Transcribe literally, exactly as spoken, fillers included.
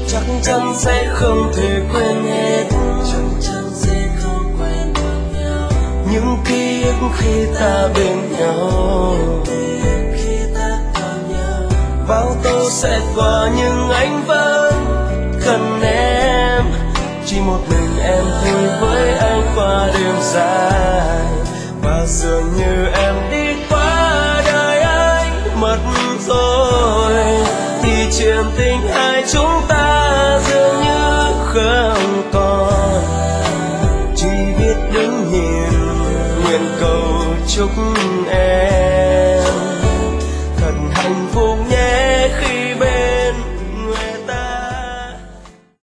chắc chắn sẽ không thể quên hết, chắc chắn sẽ không quên được nhau. Những ký ức khi ta bên nhau, bao tố sẽ qua nhưng anh vẫn cần em. Chỉ một mình em thôi với anh qua đêm dài, và dường như em đi qua đời anh mất rồi, thì chuyện tình hai chúng ta dường như không còn. Chỉ biết đứng nhìn nguyện cầu chúc em